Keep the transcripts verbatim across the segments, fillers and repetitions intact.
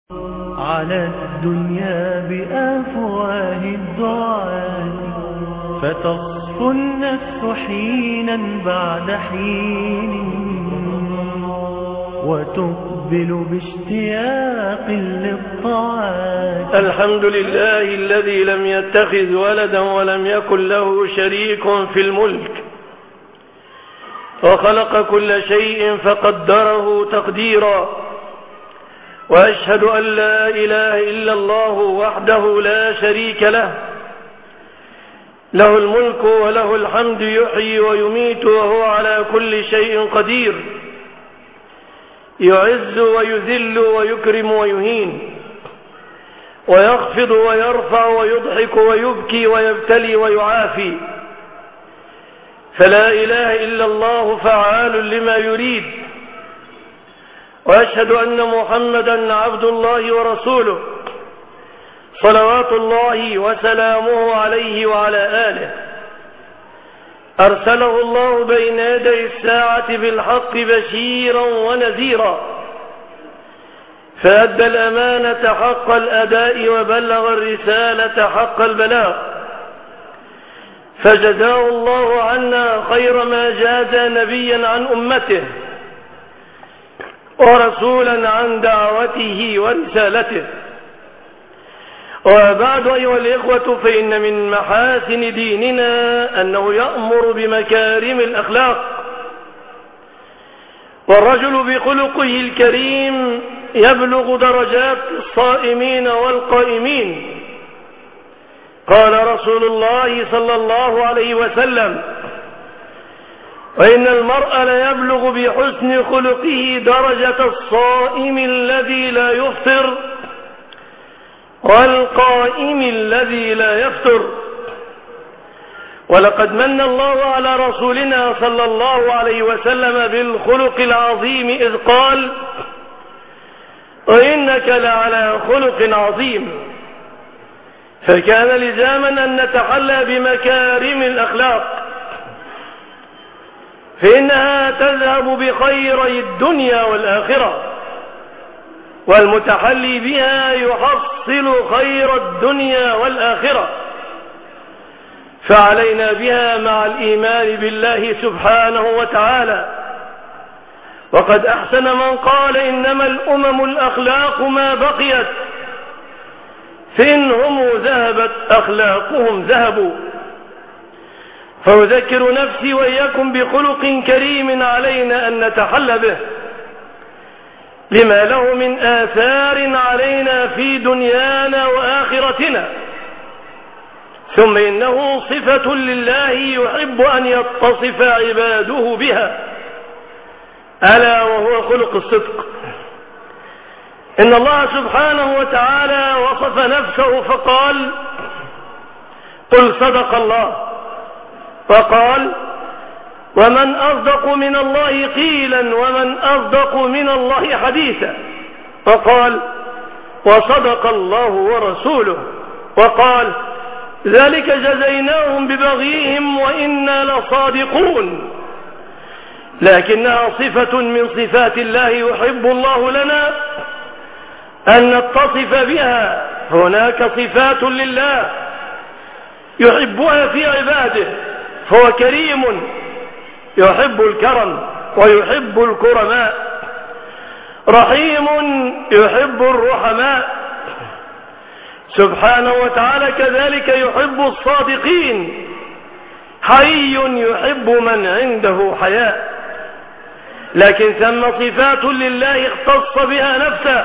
على الدنيا بأفواه الدعاة فتصفو النفس حينا بعد حين وتقبل باشتياق للطاعات. الحمد لله الذي لم يتخذ ولدا ولم يكن له شريك في الملك وخلق كل شيء فقدره تقديرا، وأشهد أن لا إله إلا الله وحده لا شريك له، له الملك وله الحمد يحيي ويميت وهو على كل شيء قدير، يعز ويذل ويكرم ويهين، ويخفض ويرفع ويضحك ويبكي ويبتلي ويعافي، فلا إله إلا الله فعال لما يريد. وأشهد أن محمدا عبد الله ورسوله صلوات الله وسلامه عليه وعلى آله، أرسله الله بين يدي الساعة بالحق بشيرا ونذيرا، فأدى الأمانة حق الأداء وبلغ الرسالة حق البلاغ، فجزاه الله عنا خير ما جاز نبيا عن أمته ورسولا عن دعوته ورسالته. وبعد أيها الإخوة، فإن من محاسن ديننا أنه يأمر بمكارم الأخلاق، والرجل بخلقه الكريم يبلغ درجات الصائمين والقائمين. قال رسول الله صلى الله عليه وسلم: وإن المرء ليبلغ بحسن خلقه درجة الصائم الذي لا يفطر والقائم الذي لا يفطر. ولقد من الله على رسولنا صلى الله عليه وسلم بالخلق العظيم إذ قال: وإنك لعلى خلق عظيم. فكان لزاما أن نتحلى بمكارم الأخلاق، فإنها تذهب بخيري الدنيا والآخرة، والمتحلي بها يحصل خير الدنيا والآخرة، فعلينا بها مع الإيمان بالله سبحانه وتعالى. وقد أحسن من قال: إنما الأمم الأخلاق ما بقيت، فإنهم ذهبت أخلاقهم ذهبوا. فأذكر نفسي وإياكم بخلق كريم علينا أن نتحلى به، لما له من آثار علينا في دنيانا وآخرتنا. ثم إنه صفة لله يحب أن يتصف عباده بها، ألا وهو خلق الصدق. إن الله سبحانه وتعالى وصف نفسه فقال: قل صدق الله. وقال: ومن أصدق من الله قيلا ومن أصدق من الله حديثا. وقال: وصدق الله ورسوله. وقال: ذلك جزيناهم ببغيهم وإنا لصادقون. لكنها صفة من صفات الله يحب الله لنا أن نتصف بها. هناك صفات لله يحبها في عباده، فهو كريم يحب الكرم ويحب الكرماء، رحيم يحب الرحماء سبحانه وتعالى، كذلك يحب الصادقين، حي يحب من عنده حياء. لكن ثم صفات لله اختص بها نفسه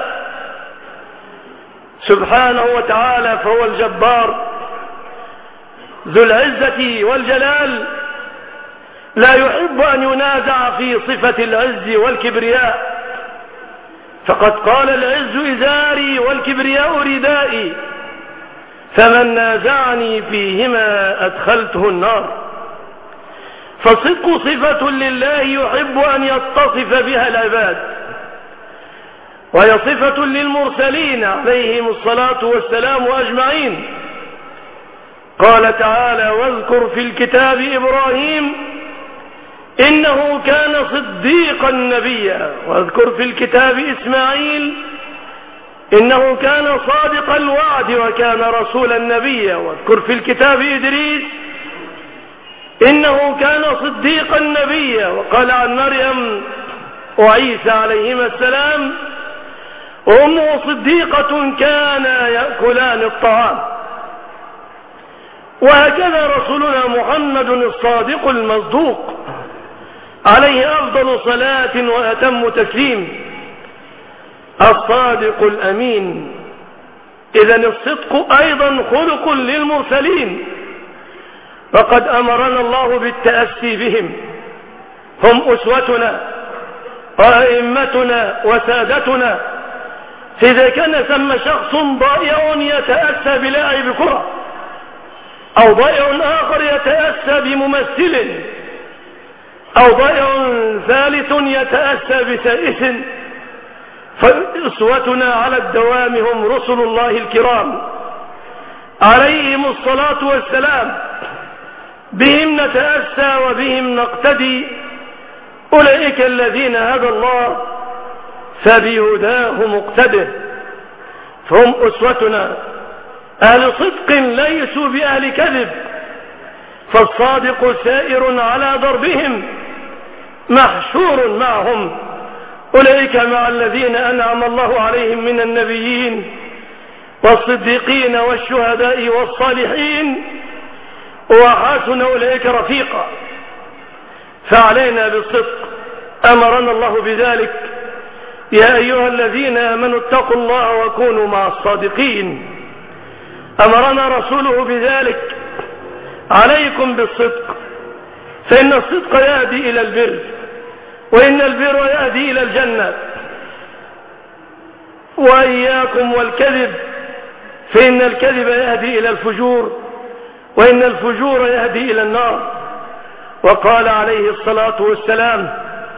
سبحانه وتعالى، فهو الجبار ذو العزة والجلال، لا يحب أن ينازع في صفة العز والكبرياء، فقد قال: العز إزاري والكبرياء ردائي، فمن نازعني فيهما أدخلته النار. فصدق صفة لله يحب أن يتصف بها العباد، وهي صفة للمرسلين عليهم الصلاة والسلام أجمعين. قال تعالى: واذكر في الكتاب إبراهيم إنه كان صديقا نبيا، واذكر في الكتاب إسماعيل إنه كان صادق الوعد وكان رسولا نبيا. واذكر في الكتاب إدريس إنه كان صديقا نبيا. وقال عن مريم وعيسى عليهما السلام وأمه صديقة كانا يأكلان الطعام. وهكذا رسولنا محمد الصادق المصدوق عليه أفضل صلاة وأتم تسليم، الصادق الأمين. إذن الصدق أيضا خلق للمرسلين، وقد أمرنا الله بالتأسي بهم، هم أسوتنا وأئمتنا وسادتنا. إذا كان ثم شخص ضائع يتأسى بلاعب كرة، أو ضائع آخر يتأسى بممثل، أو ضائع ثالث يتأسى بسائس، فأسوتنا على الدوام هم رسل الله الكرام عليهم الصلاة والسلام، بهم نتأسى وبهم نقتدي. أولئك الذين هدى الله فبهداه مقتده، فهم أسوتنا. أهل صدق ليسوا بأهل كذب، فالصادق سائر على دربهم محشور معهم. أولئك مع الذين أنعم الله عليهم من النبيين والصديقين والشهداء والصالحين وحسن أولئك رفيقا. فعلينا بالصدق، أمرنا الله بذلك: يا أيها الذين آمنوا اتقوا الله وكونوا مع الصادقين. أمرنا رسوله بذلك: عليكم بالصدق، فإن الصدق يهدي إلى البر، وإن البر يهدي إلى الجنة. وإياكم والكذب، فإن الكذب يهدي إلى الفجور، وإن الفجور يهدي إلى النار. وقال عليه الصلاة والسلام: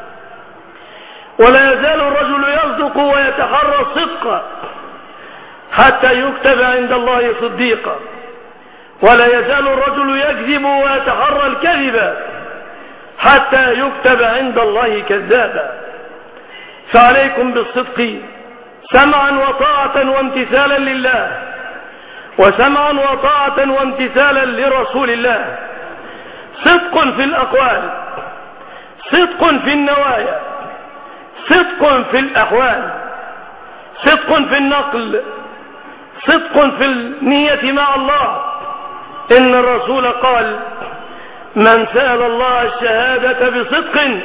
ولا يزال الرجل يصدق ويتحرى الصدق حتى يكتب عند الله صديقا، ولا يزال الرجل يكذب ويتحرى الكذب حتى يكتب عند الله كذابا. فعليكم بالصدق سمعا وطاعة وامتثالا لله، وسمعا وطاعة وامتثالا لرسول الله. صدق في الأقوال، صدق في النوايا، صدق في الأحوال، صدق في النقل، صدق في النية مع الله. إن الرسول قال: من سأل الله الشهادة بصدق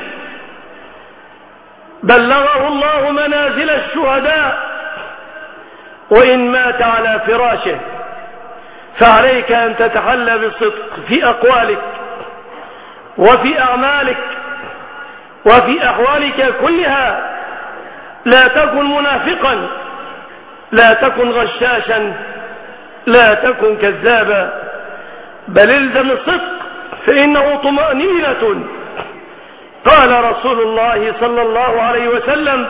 بلغه الله منازل الشهداء وإن مات على فراشه. فعليك أن تتحلى بالصدق في أقوالك وفي أعمالك وفي أحوالك كلها. لا تكن منافقا، لا تكن غشاشا، لا تكن كذابا، بل الزم الصدق فإنه طمأنينة. قال رسول الله صلى الله عليه وسلم: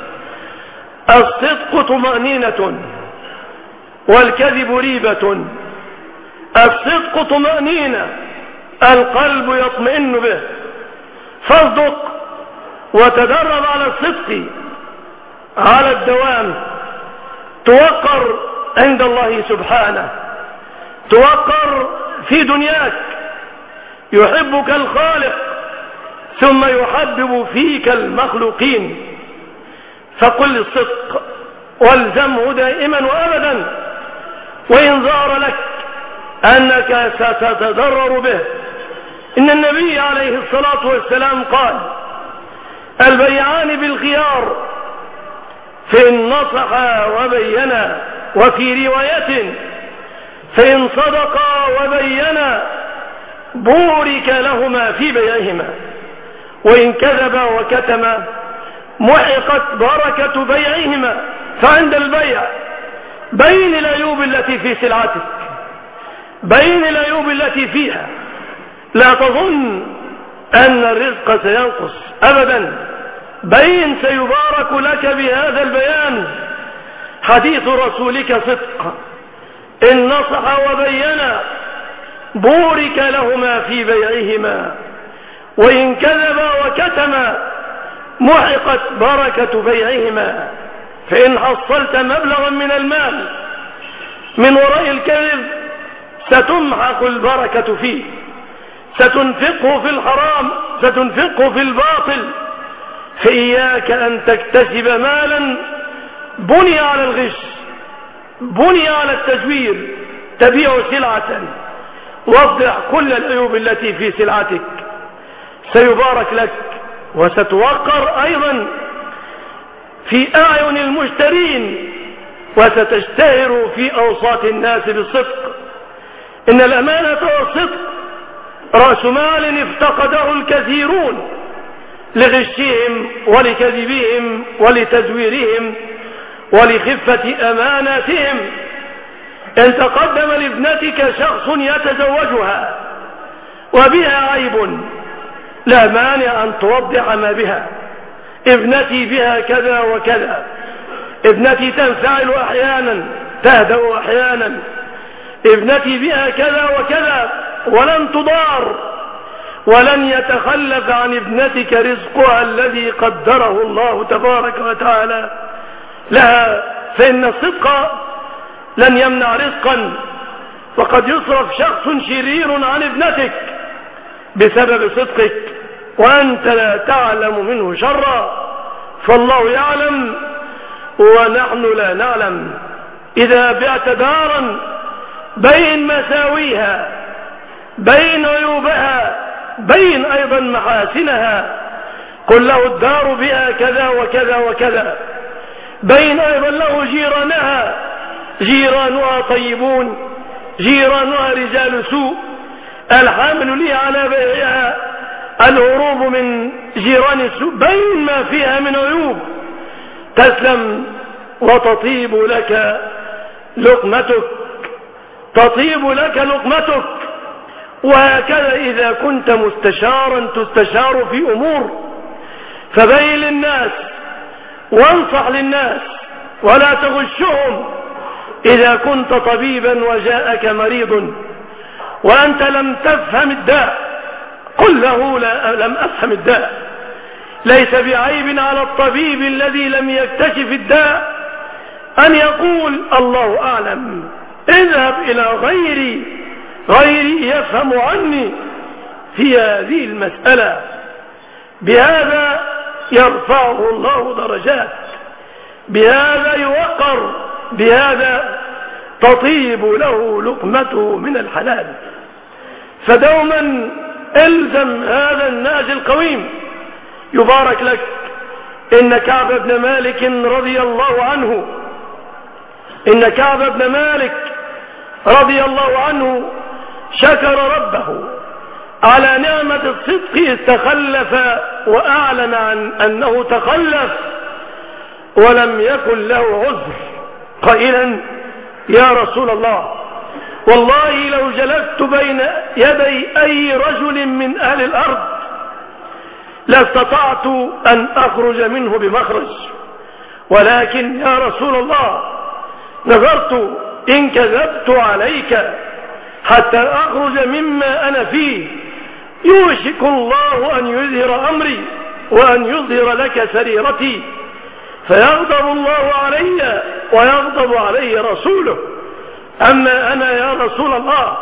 الصدق طمأنينة والكذب ريبة. الصدق طمأنينة، القلب يطمئن به. فاصدق وتدرب على الصدق على الدوام، توقر عند الله سبحانه، توقر في دنياك. يحبك الخالق ثم يحبب فيك المخلوقين. فقل الصدق والزمه دائما وأبدا، وإن ظهر لك أنك ستتضرر به. إن النبي عليه الصلاة والسلام قال: البيعان بالخيار فإن نصحا وبينا، وفي رواية فإن صدقا وبينا بورك لهما في بيعهما، وإن كذبا وكتما محقت بركة بيعهما. فعند البيع بين العيوب التي في سلعتك، بين العيوب التي فيها. لا تظن أن الرزق سينقص أبدا، بين سيبارك لك بهذا البيان. حديث رسولك صدق، إن نصح وبينا بورك لهما في بيعهما، وإن كذبا وكتما محقت بركة بيعهما. فإن حصلت مبلغا من المال من وراء الكذب ستمحق البركة فيه، ستنفقه في الحرام، ستنفقه في الباطل. فإياك أن تكتسب مالا بني على الغش، بني على التزوير، تبيع سلعة وضع كل العيوب التي في سلعتك، سيبارك لك وستوقر أيضا في أعين المشترين، وستشتهر في أوساط الناس بالصدق. إن الأمانة والصدق رأس مال افتقده الكثيرون لغشهم ولكذبهم ولتزويرهم ولخفة أماناتهم. إن تقدم لابنتك شخص يتزوجها وبها عيب لا مانع أن توضح ما بها. ابنتي بها كذا وكذا، ابنتي تنفعل أحيانا تهدأ أحيانا، ابنتي بها كذا وكذا، ولن تضار ولن يتخلف عن ابنتك رزقها الذي قدره الله تبارك وتعالى لها. فإن الصدق لن يمنع رزقا، وقد يصرف شخص شرير عن ابنتك بسبب صدقك وأنت لا تعلم منه شرا، فالله يعلم ونحن لا نعلم. إذا بعت دارا بين مساويها، بين عيوبها، بين أيضا محاسنها، قل له الدار بها كذا وكذا وكذا، بين أيضا له جيرانها، جيرانها طيبون، جيرانها رجال سوء، الحامل لي على بيعها الهروب من جيران السوء، بين ما فيها من عيوب، تسلم وتطيب لك لقمتك، تطيب لك لقمتك. وهكذا إذا كنت مستشارا تستشار في أمور، فبين للناس وانصح للناس ولا تغشهم. إذا كنت طبيبا وجاءك مريض وأنت لم تفهم الداء قل له لا لم أفهم الداء. ليس بعيب على الطبيب الذي لم يكتشف الداء أن يقول الله أعلم، اذهب إلى غيري، غيري يفهم عني في هذه المسألة. بهذا يرفعه الله درجات، بهذا يوقر، بهذا تطيب له لقمته من الحلال. فدوما الزم هذا النهج القويم يبارك لك. إن كعب بن مالك رضي الله عنه إن كعب بن مالك رضي الله عنه شكر ربه على نعمة الصدق إذ تخلف وأعلن عن أنه تخلف ولم يكن له عذر، قائلا يا رسول الله والله لو جلست بين يدي أي رجل من أهل الأرض لاستطعت أن أخرج منه بمخرج، ولكن يا رسول الله نظرت إن كذبت عليك حتى أخرج مما أنا فيه يوشك الله أن يظهر أمري وأن يظهر لك سريرتي فيغضب الله علي ويغضب علي رسوله. أما أنا يا رسول الله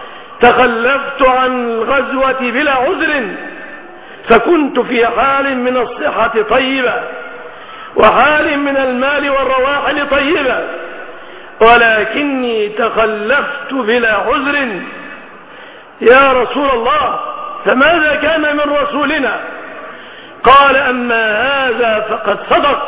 تخلفت عن الغزوة بلا عذر، فكنت في حال من الصحة طيبة وحال من المال والرواحل طيبة، ولكني تخلفت بلا عذر. يا رسول الله فماذا كان من رسولنا؟ قال أما هذا فقد صدق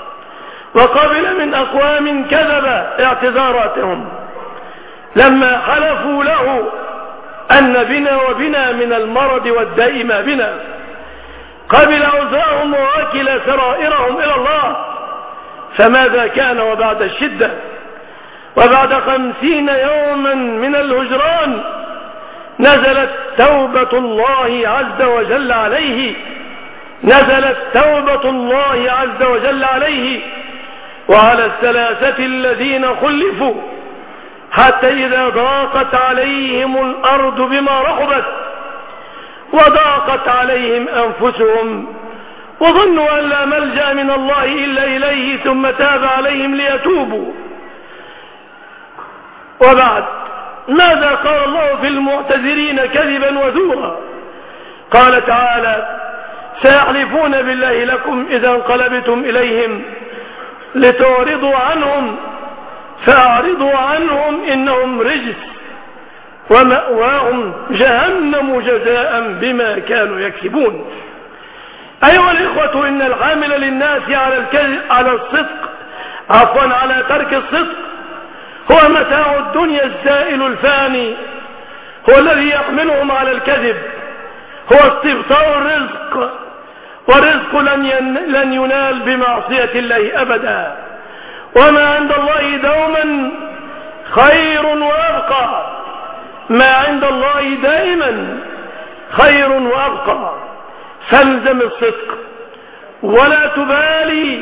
وقبل من أقوام كذب اعتذاراتهم لما حلفوا له أن بنا وبنا من المرض والداء ما بنا، قبل عذرهم ووكل سرائرهم إلى الله. فماذا كان وبعد الشدة وبعد خمسين يوما من الهجران نزلت توبة الله عز وجل عليه، نزلت توبة الله عز وجل عليه وعلى الثلاثة الذين خلفوا حتى إذا ضاقت عليهم الأرض بما رحبت وضاقت عليهم أنفسهم وظنوا أن لا ملجأ من الله إلا إليه ثم تاب عليهم ليتوبوا. وبعد، ماذا قال الله في المعتذرين كذبا وزورا؟ قال تعالى: سيحلفون بالله لكم إذا انقلبتم إليهم لتعرضوا عنهم فأعرضوا عنهم إنهم رجس ومأواهم جهنم جزاء بما كانوا يكسبون. أيها الإخوة، إن العامل للناس على الكذب على الصدق عفوا على ترك الصدق هو متاع الدنيا الزائل الفاني، هو الذي يحملهم على الكذب، هو استبطاء الرزق، والرزق لن, ين... لن ينال بمعصية الله أبدا. وما عند الله دوما خير وأبقى، ما عند الله دائما خير وأبقى. فالزم الصدق ولا تبالي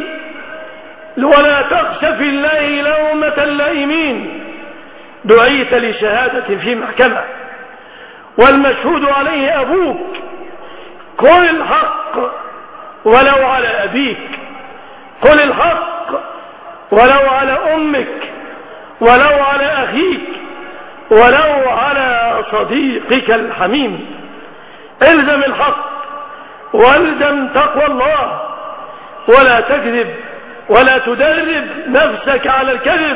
ولا تخش في الله لومة اللائمين. دعيت لشهادة في محكمة والمشهود عليه أبوك، قل الحق ولو على أبيك، قل الحق ولو على أمك، ولو على أخيك، ولو على صديقك الحميم. الزم الحق والزم تقوى الله، ولا تكذب ولا تدرب نفسك على الكذب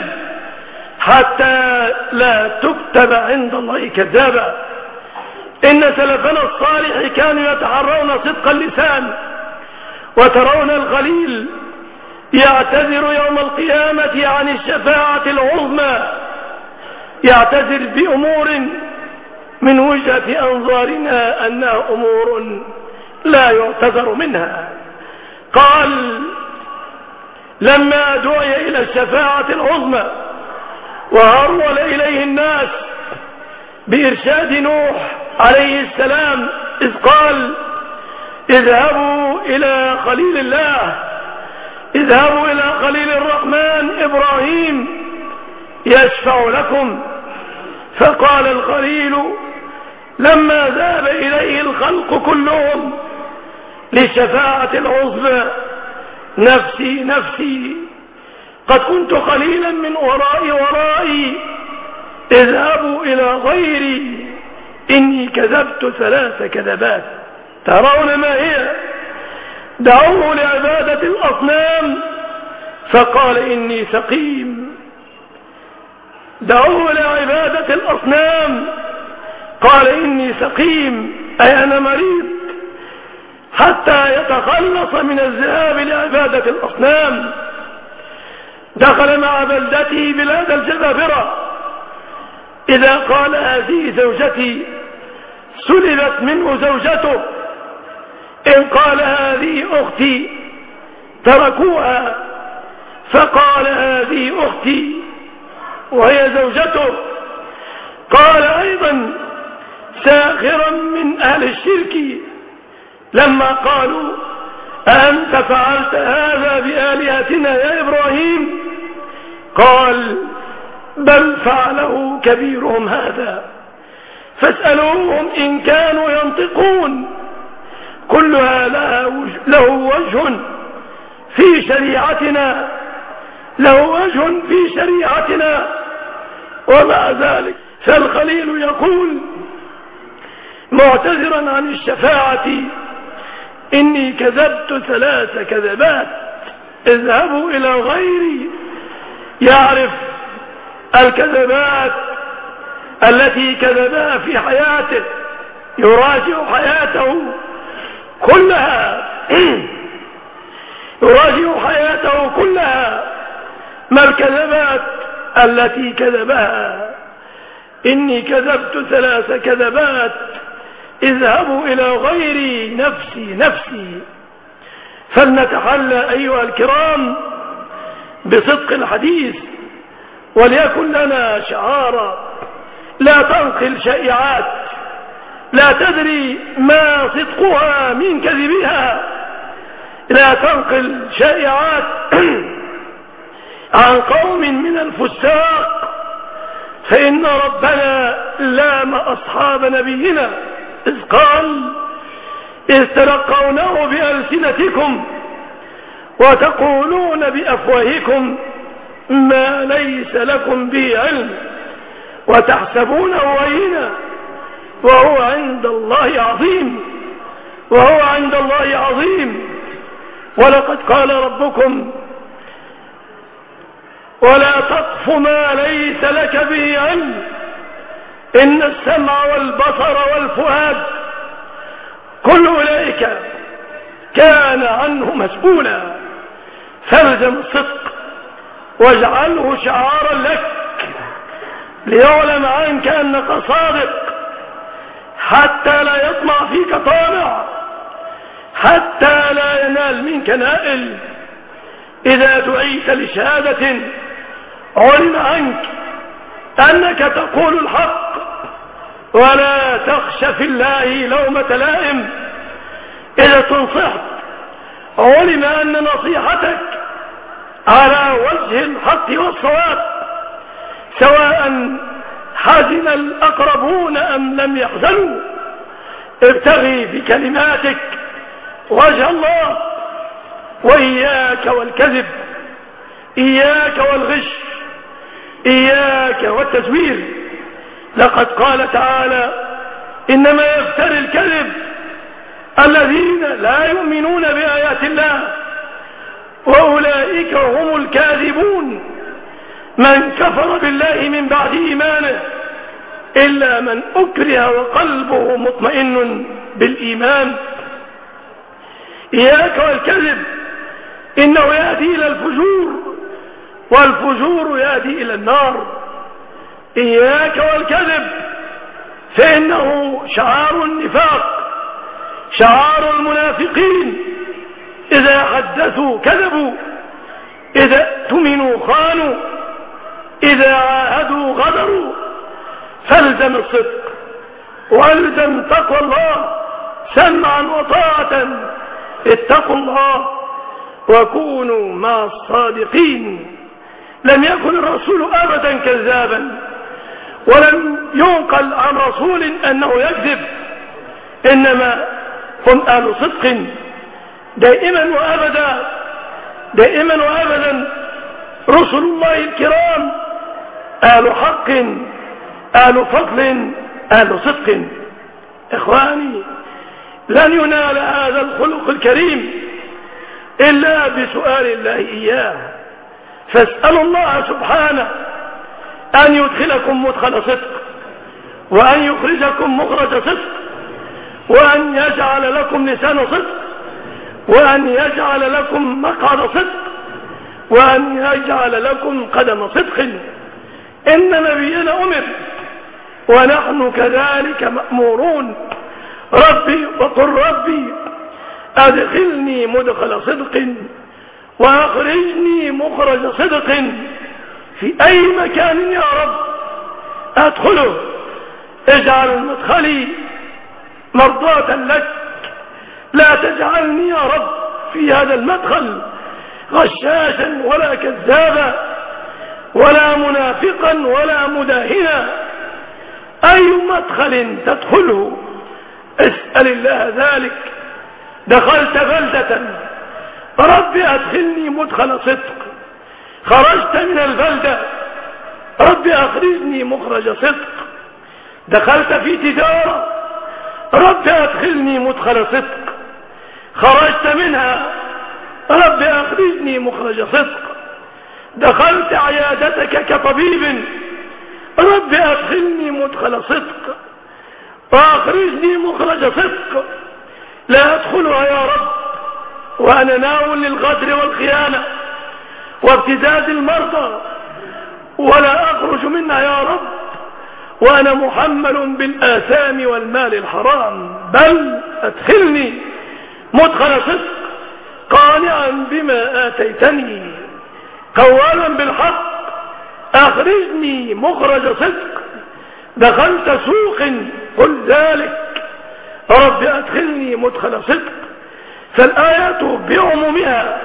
حتى لا تكتب عند الله كذابا. إن سلفنا الصالح كانوا يتحرون صدق اللسان، وترون الخليل يعتذر يوم القيامة عن الشفاعة العظمى، يعتذر بأمور من وجهة أنظارنا أنها أمور لا يعتذر منها. قال: لما دعي إلى الشفاعة العظمى وهرول إليه الناس بإرشاد نوح عليه السلام، إذ قال: اذهبوا إلى خليل الله، اذهبوا إلى خليل الرحمن إبراهيم يشفع لكم. فقال الخليل لما ذهب إليه الخلق كلهم للشفاعة العظمى: نفسي نفسي، قد كنت قليلا من ورائي ورائي، اذهبوا إلى غيري إني كذبت ثلاث كذبات. ترون ما هي؟ دعوه لعبادة الأصنام فقال إني سقيم، دعوه لعبادة الأصنام قال إني سقيم، أي أنا مريض، حتى يتخلص من الذهاب لعبادة الأصنام. دخل مع بلدته بلاد الجبابرة، إذا قال هذه زوجتي سلبت منه زوجته، إن قال هذه أختي تركوها، فقال هذه أختي وهي زوجته. قال أيضا ساخرا من أهل الشرك لما قالوا: أأنت فعلت هذا بآلهتنا يا إبراهيم؟ قال: بل فعله كبيرهم هذا فاسألوهم إن كانوا ينطقون. كلها له وجه في شريعتنا، له وجه في شريعتنا، ومع ذلك فالخليل يقول معتذرا عن الشفاعة: إني كذبت ثلاث كذبات. اذهبوا إلى غيري يعرف الكذبات التي كذبها في حياته، يراجع حياته كلها يراجع حياته كلها ما الكذبات التي كذبها. إني كذبت ثلاث كذبات، اذهبوا إلى غيري نفسي نفسي. فلنتحلى أيها الكرام بصدق الحديث، وليكن لنا شعارا: لا تنقل شائعات لا تدري ما صدقها من كذبها، لا تنقل شائعات عن قوم من الفساق، فإن ربنا لام أصحاب نبينا إذ قال: إذ تلقونه بألسنتكم وتقولون بأفواهكم ما ليس لكم به علم وتحسبونه هينا وهو عند الله عظيم وهو عند الله عظيم. ولقد قال ربكم ولا تقف ما ليس لك به علم إن السمع والبصر والفؤاد كل أولئك كان عنه مسؤولا. فالزم الصدق واجعله شعارا لك ليعلم عنك أنك صادق، حتى لا يطمع فيك طامع، حتى لا ينال منك نائل. إذا دعيت لشهادة علم عنك أنك تقول الحق ولا تخشى في الله لومة لائم. إذا تنصحت علم أن نصيحتك على وجه الحق والصواب، سواء حزن الأقربون أم لم يحزنوا. ابتغي في كلماتك وجه الله، وإياك والكذب، إياك والغش، إياك والتزوير. لقد قال تعالى إنما يفتري الكذب الذين لا يؤمنون بآيات الله وأولئك هم الكاذبون. من كفر بالله من بعد إيمانه إلا من أكره وقلبه مطمئن بالإيمان. إياك والكذب، إنه يهدي إلى الفجور والفجور يهدي إلى النار. إياك والكذب، فإنه شعار النفاق، شعار المنافقين. إذا حدثوا كذبوا، إذا اؤتمنوا خانوا، إذا عاهدوا غدروا. فالزم الصدق والزم تقوى الله سمعا وطاعة. اتقوا الله وكونوا مع الصادقين. لم يكن الرسول أبدا كذابا، ولم ينقل عن رسول أنه يكذب، إنما هم أهل صدق دائما وأبدا، دائما وأبدا. رسل الله الكرام أهل حق، أهل فضل، أهل صدق. إخواني، لن ينال هذا الخلق الكريم إلا بسؤال الله إياه. فاسألوا الله سبحانه أن يدخلكم مدخل صدق، وأن يخرجكم مخرج صدق، وأن يجعل لكم لسان صدق، وأن يجعل لكم مقعد صدق، وأن يجعل لكم قدم صدق. إن نبينا أمر ونحن كذلك مأمورون. ربي وقل ربي أدخلني مدخل صدق وأخرجني مخرج صدق في أي مكان يا رب أدخله. اجعل مدخلي مرضاة لك، لا تجعلني يا رب في هذا المدخل غشاشا ولا كذابا ولا منافقا ولا مداهنا. أي مدخل تدخله اسأل الله ذلك. دخلت بلدة، رب أدخلني مدخل صدق. خرجت من البلدة، رب أخرجني مخرج صدق. دخلت في تجارة، رب أدخلني مدخل صدق. خرجت منها، رب أخرجني مخرج صدق. دخلت عيادتك كطبيب، رب أدخلني مدخل صدق وأخرجني مخرج صدق. لا أدخلها يا رب وأنا ناوي للغدر والخيانة وابتزاز المرضى، ولا أخرج منها يا رب وأنا محمل بالآثام والمال الحرام، بل أدخلني مدخل صدق قانعا بما آتيتني قوالا بالحق. أخرجني مخرج صدق. دخلت سوق، قل ذلك، رب أدخلني مدخل صدق. فالآيات بعمومها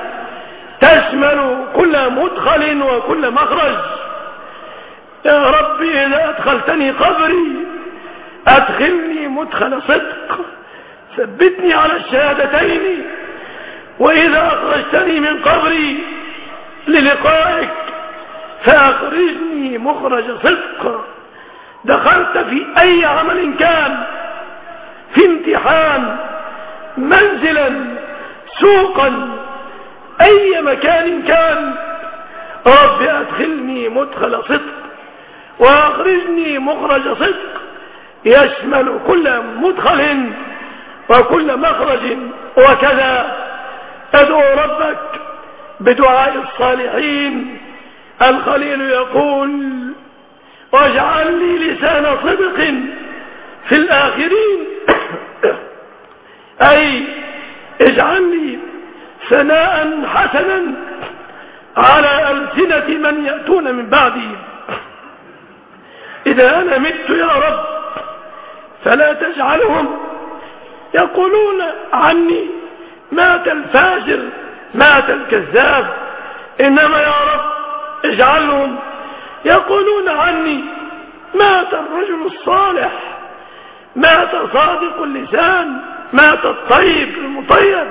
تشمل كل مدخل وكل مخرج. يا رب إذا أدخلتني قبري أدخلني مدخل صدق، ثبتني على الشهادتين، وإذا أخرجتني من قبري للقائك فأخرجني مخرج صدق. دخلت في أي عمل كان، في امتحان، منزلا، سوقا، أي مكان كان، رب أدخلني مدخل صدق وأخرجني مخرج صدق، يشمل كل مدخل وكل مخرج. وكذا أدعو ربك بدعاء الصالحين. الخليل يقول: واجعل لي لسان صدق في الآخرين، أي اجعل لي ثناء حسنا على ألسنة من يأتون من بعدي. إذا أنا مت يا رب فلا تجعلهم يقولون عني مات الفاجر، مات الكذاب، إنما يا رب اجعلهم يقولون عني مات الرجل الصالح، مات صادق اللسان، مات الطيب المطيب.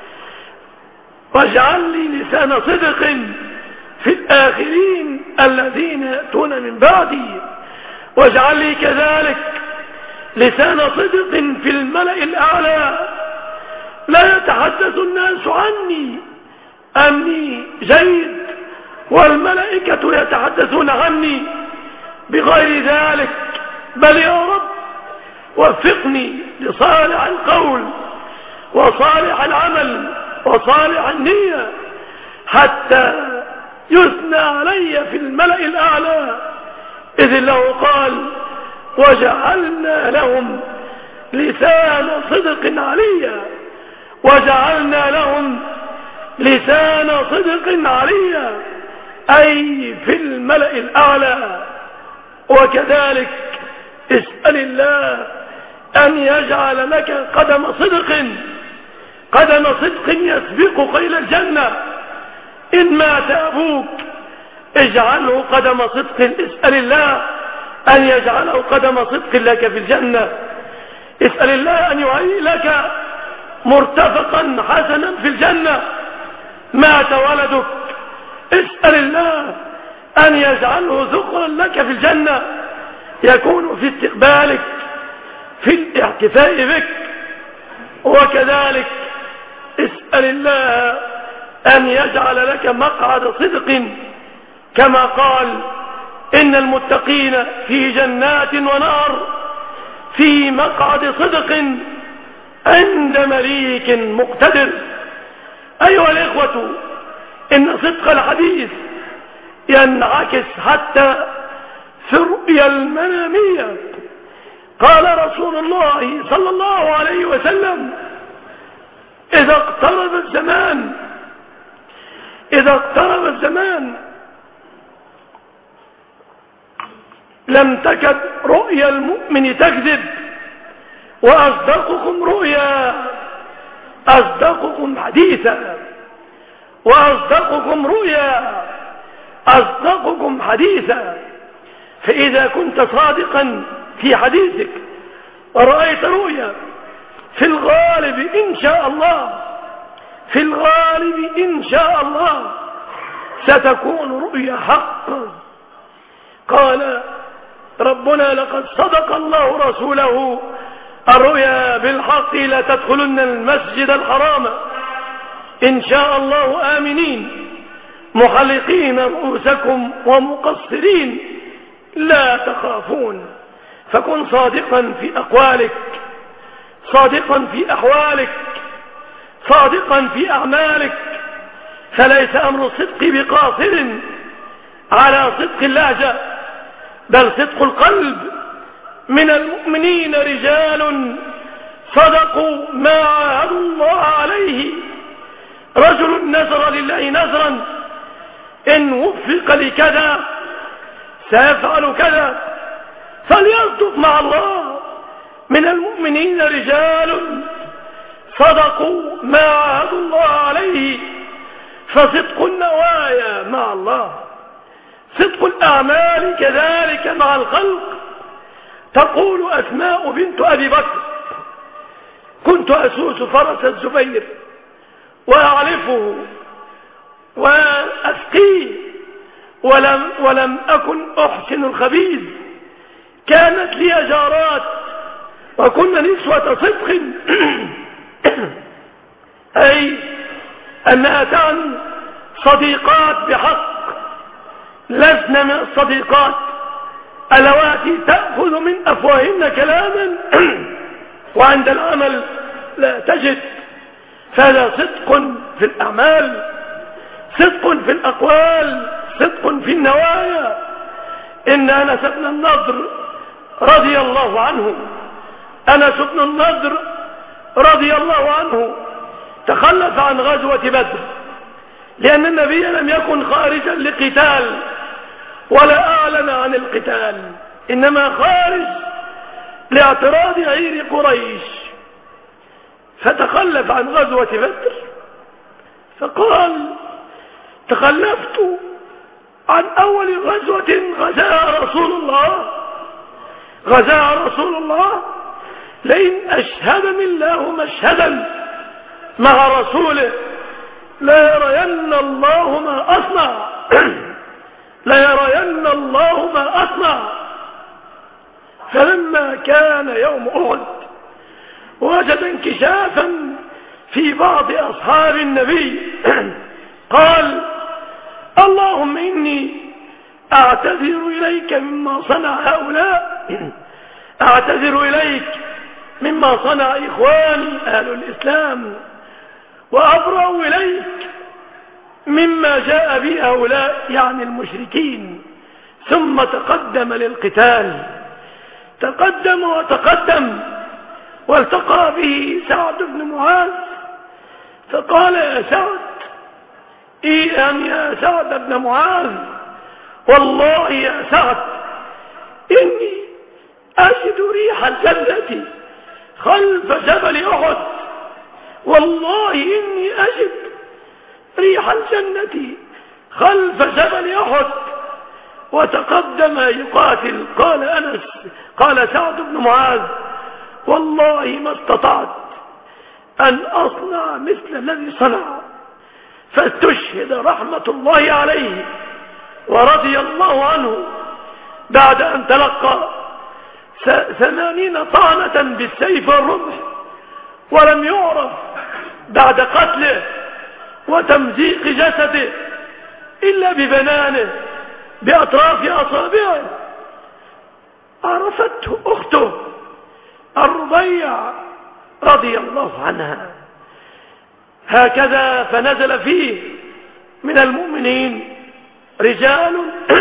واجعل لي لسان صدق في الآخرين الذين يأتون من بعدي، واجعل لي كذلك لسان صدق في الملأ الأعلى، لا يتحدث الناس عني أني جيد والملائكة يتحدثون عني بغير ذلك، بل يا رب وفقني لصالح القول وصالح العمل وصالح النية، حتى يثنى علي في الملأ الأعلى. إذ الله قال: وجعلنا لهم لسان صدق عليا، وجعلنا لهم لسان صدق عليا، أي في الملأ الأعلى. وكذلك اسأل الله أن يجعل لك قدم صدق، قدم صدق يسبقك إلى الجنة. إن مات أبوك اجعله قدم صدق، اسأل الله أن يجعله قدم صدق لك في الجنة. اسأل الله أن يهيئ لك مرتفقا حسنا في الجنة. مات ولدك اسأل الله أن يجعله ذخرا لك في الجنة، يكون في استقبالك، في الاحتفاء بك. وكذلك اسأل الله أن يجعل لك مقعد صدق، كما قال: إن المتقين في جنات ونهر في مقعد صدق عند مليك مقتدر. أيها الإخوة، إن صدق الحديث ينعكس حتى في الرؤيا المنامية. قال رسول الله صلى الله عليه وسلم: إذا اقترب الزمان إذا اقترب الزمان لم تكد رؤيا المؤمن تكذب، وأصدقكم رؤيا أصدقكم حديثا، وأصدقكم رؤيا أصدقكم حديثا. فإذا كنت صادقا في حديثك ورأيت رؤيا، في الغالب إن شاء الله في الغالب إن شاء الله ستكون رؤيا حق. قال ربنا: لقد صدق الله رسوله الرؤيا بالحق لا تدخلن المسجد الحرام إن شاء الله آمنين محلقين رؤوسكم ومقصرين لا تخافون. فكن صادقا في أقوالك، صادقا في أحوالك، صادقا في أعمالك. فليس أمر الصدق بقاصر على صدق اللهجة، بل صدق القلب. من المؤمنين رجال صدقوا ما عاهدوا الله عليه. رجل نذر لله نذرا إن وفق لكذا سيفعل كذا، فليصدق مع الله. من المؤمنين رجال صدقوا ما عاهدوا الله عليه، فصدق النوايا مع الله، صدق الأعمال كذلك مع الخلق. تقول أسماء بنت أبي بكر: كنت أسوس فرس الزبير وأعلفه وأسقيه ولم, ولم أكن أحسن الخبيث. كانت لي جارات وكنا نسوة صدق أي أنها تعني صديقات بحق، لسنا من الصديقات اللواتي تأخذ من أفواههن كلاما وعند العمل لا تجد. فهذا صدق في الأعمال، صدق في الأقوال، صدق في النوايا. إن أنس بن النضر رضي الله عنه أنس بن النضر رضي الله عنه تخلف عن غزوة بدر، لأن النبي لم يكن خارجا لقتال ولا أعلن عن القتال، إنما خارج لاعتراض عير قريش، فتخلف عن غزوة بدر. فقال: تخلفت عن أول غزوة غزاها رسول الله غزاها رسول الله لئن أشهدني الله مشهدا مع رسوله لا يرين الله ما أصنع لا يرين الله ما أصنع. فلما كان يوم أحد وجد انكشافا في بعض أصحاب النبي قال: اللهم إني أعتذر إليك مما صنع هؤلاء أعتذر إليك مما صنع إخواني أهل الإسلام، وأبرأ إليك مما جاء به هؤلاء يعني المشركين. ثم تقدم للقتال، تقدم وتقدم، والتقى به سعد بن معاذ فقال: يا سعد، إيهم يا سعد بن معاذ، والله يا سعد إني أجد ريح الجنة خلف جبل أحد، والله إني أجد ريح الجنة خلف جبل أحد. وتقدم يقاتل. قال أنس قال سعد بن معاذ: والله ما استطعت أن أصنع مثل الذي صنع. فاستشهد رحمة الله عليه ورضي الله عنه بعد أن تلقى ثمانين طعنة بالسيف والرمح، ولم يعرف بعد قتله وتمزيق جسده إلا ببنانه بأطراف أصابعه. عرفته أخته الربيع رضي الله عنها. هكذا فنزل فيه من المؤمنين رجال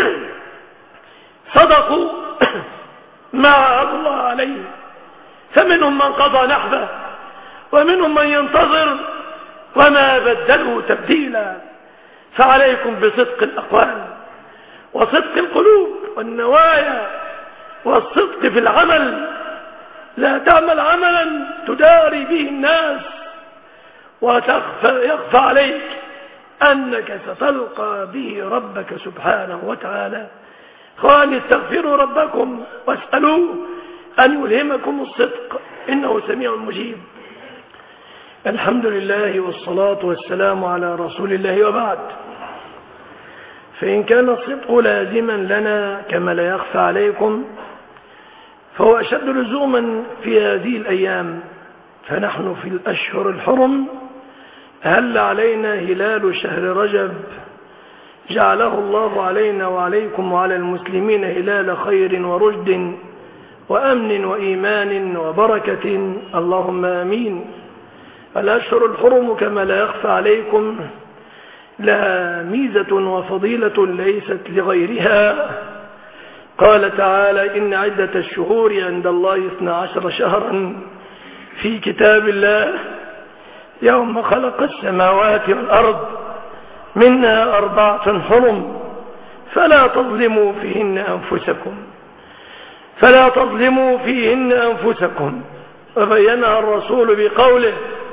صدقوا ما عهد الله عليه، فمنهم من قضى نحبه ومنهم من ينتظر وما بدلوا تبديلا. فعليكم بصدق الأقوال وصدق القلوب والنوايا والصدق في العمل. لا تعمل عملا تداري به الناس وتخفى يخفى عليك أنك ستلقى به ربك سبحانه وتعالى. إخواني، استغفروا ربكم واسألوه أن يلهمكم الصدق، إنه سميع مجيب. الحمد لله والصلاة والسلام على رسول الله، وبعد. فإن كان الصدق لازما لنا كما لا يخفى عليكم، فهو أشد لزوما في هذه الأيام. فنحن في الأشهر الحرم، هل علينا هلال شهر رجب جعله الله علينا وعليكم وعلى المسلمين هلال خير ورشد وأمن وإيمان وبركة، اللهم آمين. الأشهر الحرم كما لا يخفى عليكم لها ميزة وفضيلة ليست لغيرها. قال تعالى: إن عدة الشهور عند الله اثنا عشر شهرا في كتاب الله يوم خلق السماوات والأرض منها أربعة حرم فلا تظلموا فيهن أنفسكم فلا تظلموا فيهن أنفسكم وبينها الرسول بقوله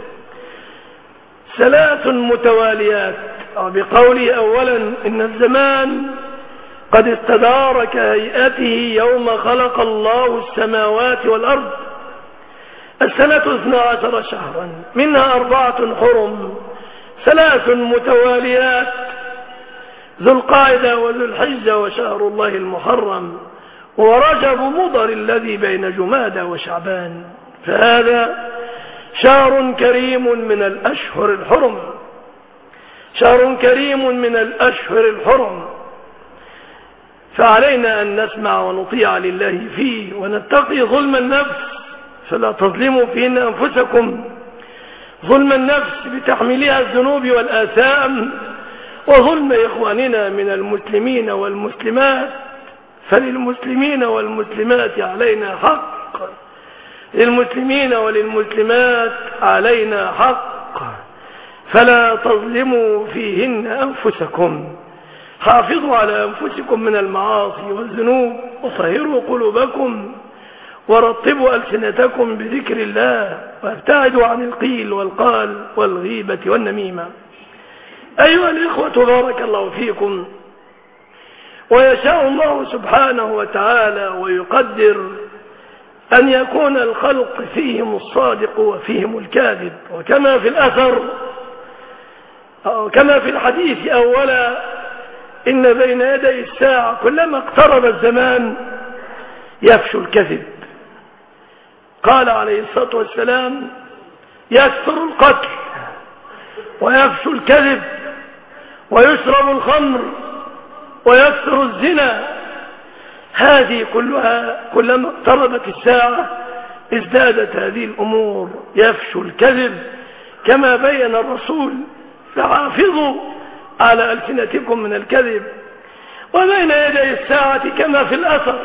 ثلاث متواليات، بقوله أولا: إن الزمان قد استدار كهيئته يوم خلق الله السماوات والأرض، السنة اثنا عشر شهرا منها أربعة حرم ثلاث متواليات ذو القاعدة وذو الحجة وشهر الله المحرم ورجب مضر الذي بين جمادى وشعبان، فهذا شهر كريم من الأشهر الحرم، شهر كريم من الأشهر الحرم، فعلينا أن نسمع ونطيع لله فيه ونتقي ظلم النفس، فلا تظلموا فيهن أنفسكم، ظلم النفس بتحميلها الذنوب والآثام، وظلم إخواننا من المسلمين والمسلمات، فللمسلمين والمسلمات علينا حق، للمسلمين وللمسلمات علينا حق، فلا تظلموا فيهن أنفسكم، حافظوا على أنفسكم من المعاصي والذنوب، وطهروا قلوبكم، ورطبوا ألسنتكم بذكر الله، وابتعدوا عن القيل والقال والغيبة والنميمة. أيها الإخوة بارك الله فيكم، ويشاء الله سبحانه وتعالى ويقدر أن يكون الخلق فيهم الصادق وفيهم الكاذب، وكما في الأثر أو كما في الحديث أولا إن بين يدي الساعة كلما اقترب الزمان يفشو الكذب. قال عليه الصلاة والسلام يكثر القتل ويفشو الكذب ويشرب الخمر ويكثر الزنا، هذه كلها كلما اقتربت الساعة ازدادت هذه الأمور، يفشو الكذب كما بين الرسول، فحافظوا على ألسنتكم من الكذب. وبين يدي الساعة كما في الأثر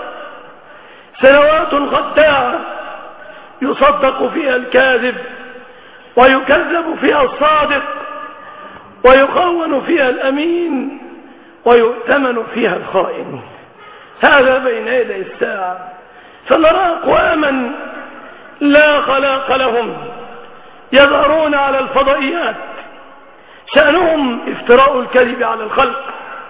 سنوات خداعة يصدق فيها الكاذب ويكذب فيها الصادق ويخون فيها الأمين ويؤتمن فيها الخائن، هذا بين يدي الساعة. فنرى أقواما لا خلاق لهم يظهرون على الفضائيات، شأنهم افتراء الكذب على الخلق،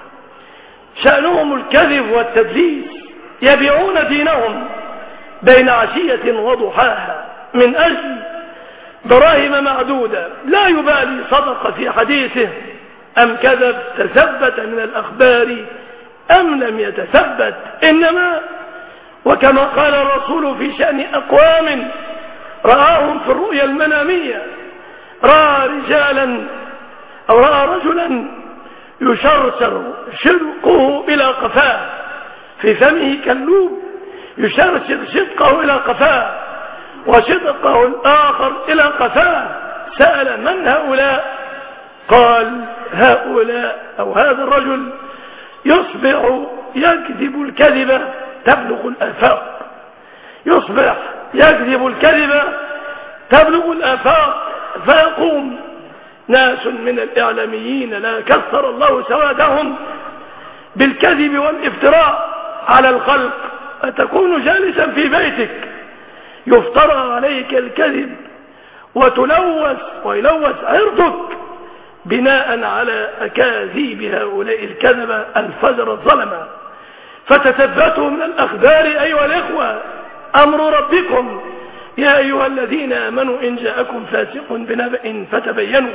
شأنهم الكذب والتدليس، يبيعون دينهم بين عشية وضحاها من أجل دراهم معدودة، لا يبالي صدق في حديثه أم كذب، تثبت من الأخبار أم لم يتثبت، إنما وكما قال الرسول في شأن أقوام رآهم في الرؤيا المنامية، رأى رجالا أو رأى رجلا يشرشر شدقه إلى قفاه، في فمه كاللوب يشرشر شدقه إلى قفاه وشدقه الآخر إلى قفاه، سأل من هؤلاء؟ قال هؤلاء أو هذا الرجل يصبح يكذب الكذبة تبلغ الآفاق، يصبح يكذب الكذبة تبلغ الآفاق، فيقوم ناس من الإعلاميين لا كثر الله سوادهم بالكذب والافتراء على الخلق، فتكون جالسا في بيتك يفترى عليك الكذب وتلوث ويلوث عرضك بناء على أكاذيب هؤلاء الكذبة الفجر الظلمة. فتثبتوا من الأخبار أيها الإخوة، أمر ربكم يا أيها الذين آمنوا إن جاءكم فاسق بنبأ فتبينوا.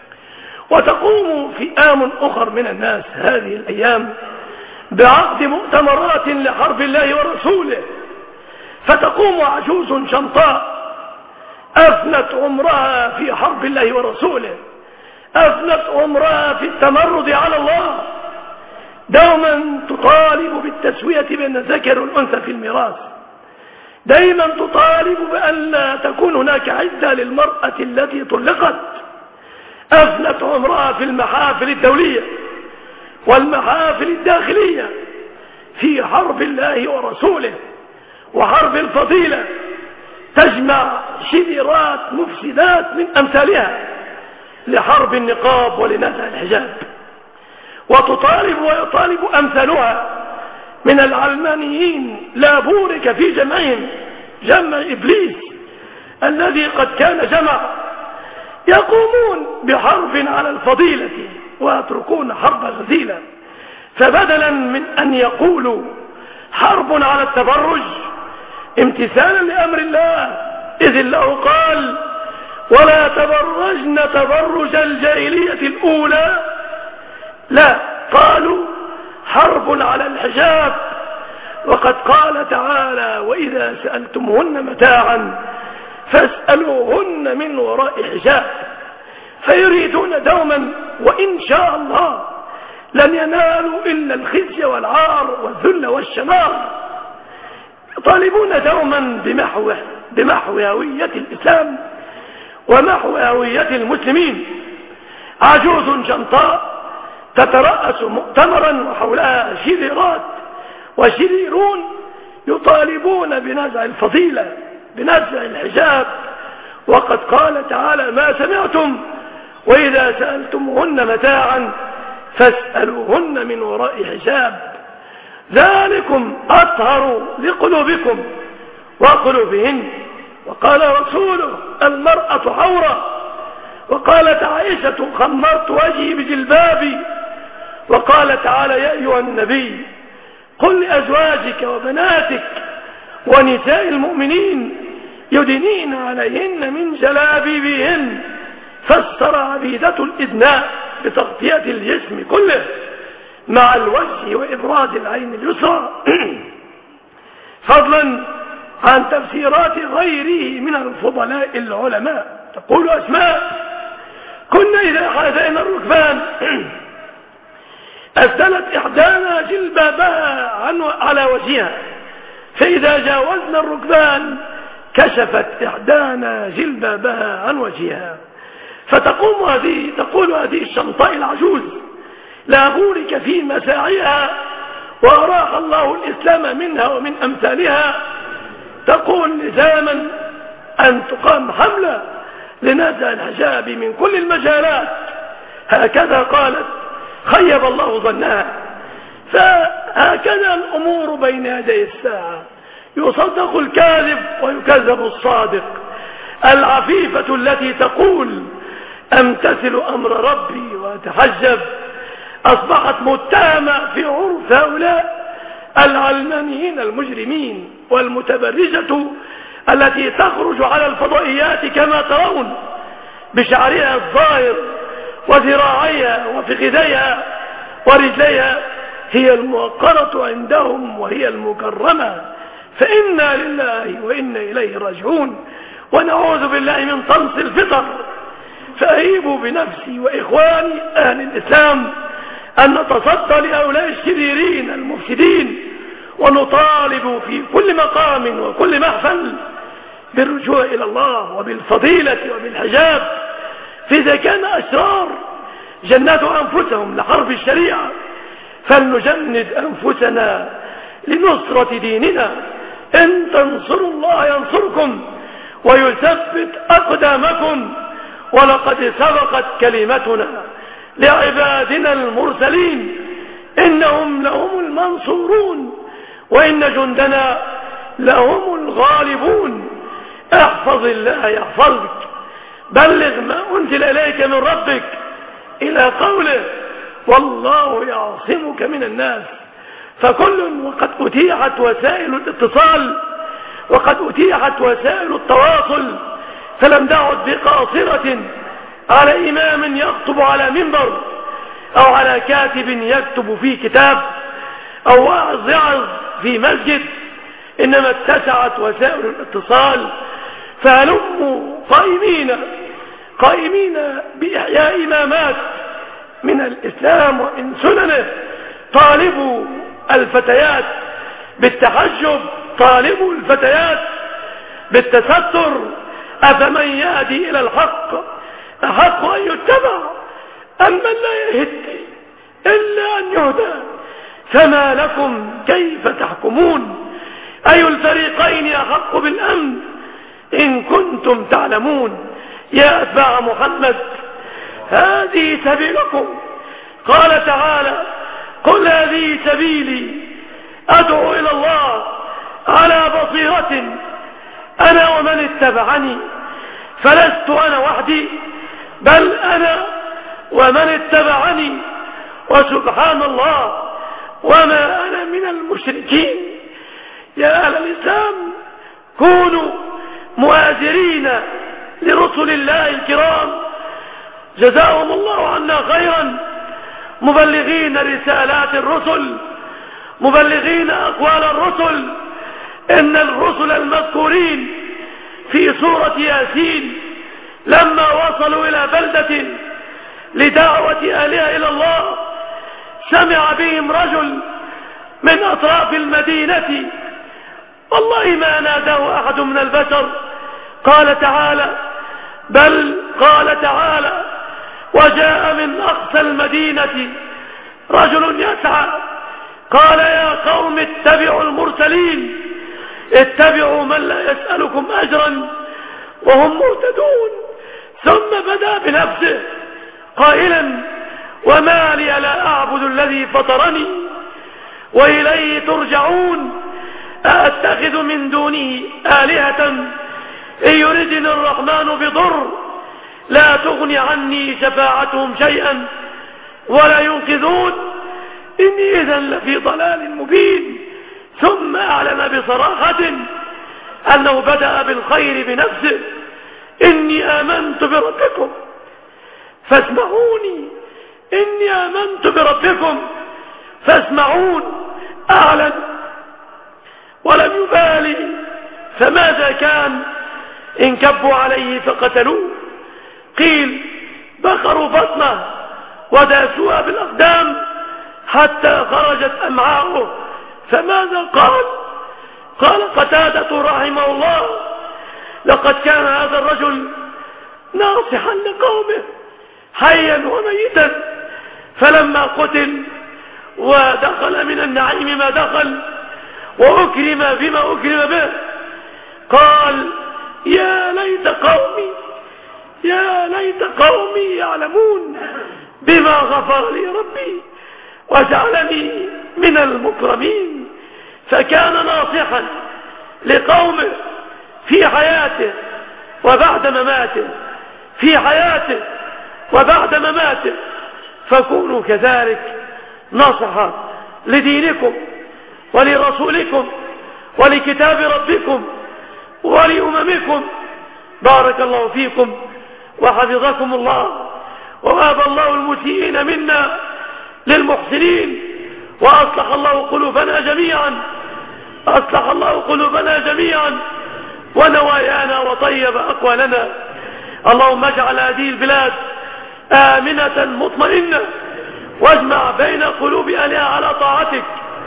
وتقوم فئام أخر من الناس هذه الأيام بعقد مؤتمرات لحرب الله ورسوله، فتقوم عجوز شمطاء أفنت عمرها في حرب الله ورسوله، أفنت عمرها في التمرد على الله، دوما تطالب بالتسوية بين الذكر والأنثى في الميراث، دائما تطالب بأن لا تكون هناك عدة للمرأة التي طلقت، أفنت عمرها في المحافل الدولية والمحافل الداخلية في حرب الله ورسوله وحرب الفضيلة، تجمع شذرات مفسدات من أمثالها لحرب النقاب ولنزع الحجاب، وتطالب ويطالب أمثالها من العلمانيين لا بورك في جمعهم، جمع إبليس الذي قد كان جمع، يقومون بحرب على الفضيلة ويتركون حرب الغزيلة. فبدلا من أن يقولوا حرب على التبرج امتثالا لأمر الله إذ الله قال ولا تبرجن تبرج الجاهلية الأولى، لا، قالوا حرب على الحجاب. وقد قال تعالى وإذا سألتمهن متاعا فاسألوهن من وراء حجاب، فيريدون دوما وإن شاء الله لن ينالوا إلا الخزي والعار والذل والشمار. يطالبون دوما بمحو بمحو هوية الإسلام ومحو هوية المسلمين. عجوز شمطاء تترأس مؤتمرا وحولها شريرات وشريرون يطالبون بنزع الفضيلة بنزع الحجاب. وقد قال تعالى ما سمعتم وإذا سألتمهن متاعا فاسألوهن من وراء حجاب ذلكم أطهر لقلوبكم وقلوبهن. وقال رسوله المرأة عورة. وقالت عائشة خمرت وجهي بجلبابي. وقال تعالى يا أيها النبي قل لأزواجك وبناتك ونساء المؤمنين يدنين عليهن من جلابيبهن. فسر عبيدة الإدناء بتغطية الجسم كله مع الوجه وإبراز العين اليسرى فضلا عن تفسيرات غيره من الفضلاء العلماء. تقول أسماء كنا إذا حاذينا الركبان أسدلت إحدانا جلبابها على وجهها، فإذا جاوزنا الركبان كشفت إحدانا جلبابها عن وجهها. فتقوم هذه تقول هذه الشمطاء العجوز لا بورك في مساعيها وأراح الله الإسلام منها ومن أمثالها، تقول لزاما أن تقام حملة لنزع الحجاب من كل المجالات. هكذا قالت خيب الله ظنها. فهكذا الأمور بين يدي الساعة، يصدق الكاذب ويكذب الصادق. العفيفة التي تقول أمتثل أمر ربي وأتحجب أصبحت متهمة في عرف هؤلاء العلمانيين المجرمين، والمتبرجة التي تخرج على الفضائيات كما ترون بشعرها الظاهر وذراعيها وفخذيها ورجليها هي الموقرة عندهم وهي المكرمة. فإنا لله وإنا إليه راجعون، ونعوذ بالله من طمس الفطر. فأهيبوا بنفسي وإخواني أهل الإسلام أن نتصدى لهؤلاء الشريرين المفسدين، ونطالب في كل مقام وكل محفل بالرجوع إلى الله وبالفضيلة وبالحجاب. فإذا كان أشرار جندوا أنفسهم لحرب الشريعة فلنجند أنفسنا لنصرة ديننا. إن تنصروا الله ينصركم ويثبت أقدامكم، ولقد سبقت كلمتنا لعبادنا المرسلين إنهم لهم المنصورون وإن جندنا لهم الغالبون. احفظ الله يحفظك، بلغ ما أنزل إليك من ربك إلى قوله والله يعصمك من الناس. فكل وقد أتيحت وسائل الاتصال وقد أتيحت وسائل التواصل، فلم تعد بقاصرة على إمام يخطب على منبر أو على كاتب يكتب في كتاب أو واعظ يعظ في مسجد، إنما اتسعت وسائل الاتصال. فهلموا قائمين قائمين بإحياء إمامات من الإسلام ومن سننه. طالبوا الفتيات بالتحجب، طالبوا الفتيات بالتستر. أفمن يهدي إلى الحق أحق أن يتبع أم من لا يهدي إلا أن يهدى. فما لكم كيف تحكمون؟ أي الفريقين أحق بالأمن إن كنتم تعلمون؟ يا أتباع محمد هذه سبيلكم. قال تعالى قل هذه سبيلي أدعو إلى الله على بصيرة أنا ومن اتبعني. فلست أنا وحدي بل أنا ومن اتبعني، وسبحان الله وما أنا من المشركين. يا أهل الإسلام كونوا مؤازرين لرسل الله الكرام جزاهم الله عنا خيرا، مبلغين رسالات الرسل، مبلغين أقوال الرسل. إن الرسل المذكورين في سورة ياسين لما وصلوا إلى بلدة لدعوة أهلها إلى الله سمع بهم رجل من أطراف المدينة، والله ما ناداه أحد من البشر. قال تعالى بل قال تعالى وجاء من أقصى المدينة رجل يسعى قال يا قوم اتبعوا المرسلين، اتبعوا من لا يسألكم أجرا وهم مهتدون. ثم بدأ بنفسه قائلا وما لي لا أعبد الذي فطرني وإليه ترجعون، أأتخذ من دونه آلهة إن يردني الرحمن بضر لا تغني عني شفاعتهم شيئا ولا ينقذون، إني إذا لفي ضلال مبين. ثم أعلن بصراحة أنه بدأ بالخير بنفسه، إني آمنت بربكم فاسمعوني، إني آمنت بربكم فاسمعون. أعلن ولم يبالي، فماذا كان؟ انكبوا عليه فقتلوه، قيل بخروا بطنه وداسوها بالأقدام حتى خرجت أمعاؤه. فماذا قال؟ قال قتادة رحمه الله لقد كان هذا الرجل ناصحا لقومه حيا وميتا، فلما قتل ودخل من النعيم ما دخل وأكرم بما أكرم به قال يا ليت قومي يا ليت قومي يعلمون بما غفر لي ربي وجعلني من المكرمين. فكان ناصحا لقومه في حياته وبعد مماته، في حياته وبعد مماته. فكونوا كذلك نصحا لدينكم ولرسولكم ولكتاب ربكم ولأممكم. بارك الله فيكم وحفظكم الله، ووهب الله المسيئين منا للمحسنين، وأصلح الله قلوبنا جميعا أصلح الله قلوبنا جميعا ونوايانا وطيب أقوالنا. اللهم اجعل هذه البلاد آمنة مطمئنة، واجمع بين قلوب أهلها على طاعتك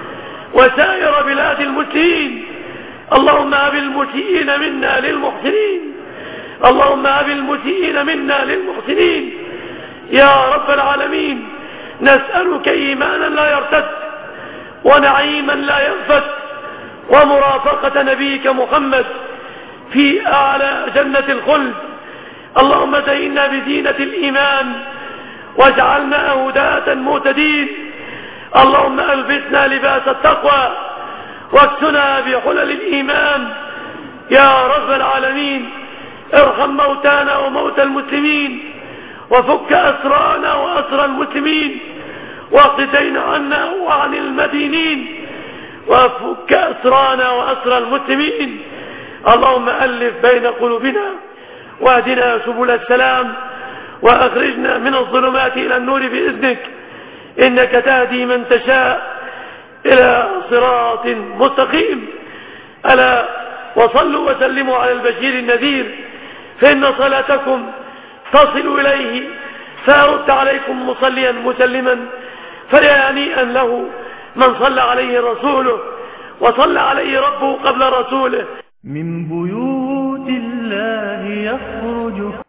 وسائر بلاد المسلمين. اللهم هب المسيئين منا للمحسنين اللهم هب المسيئين منا للمحسنين يا رب العالمين. نسألك إيمانا لا يرتد ونعيما لا ينفد ومرافقة نبيك محمد في أعلى جنة الخلد. اللهم زينا بزينة الإيمان واجعلنا هداة مهتدين. اللهم ألبسنا لباس التقوى واكسنا بحلل الإيمان يا رب العالمين. ارحم موتانا وموتى المسلمين، وفك أسرانا وأسر المسلمين، واقضين عنا وعن المدينين، وفك أسرانا وأسر المسلمين. اللهم ألف بين قلوبنا واهدنا سبل السلام، وأخرجنا من الظلمات إلى النور بإذنك، إنك تهدي من تشاء إلى صراط مستقيم. ألا وصلوا وسلموا على البشير النذير، فإن صلاتكم تصل إليه فأرد عليكم مصليا مسلما، فيا هنيئا له من صلى عليه رسوله وصلى عليه ربه قبل رسوله. من بيوت الله يخرج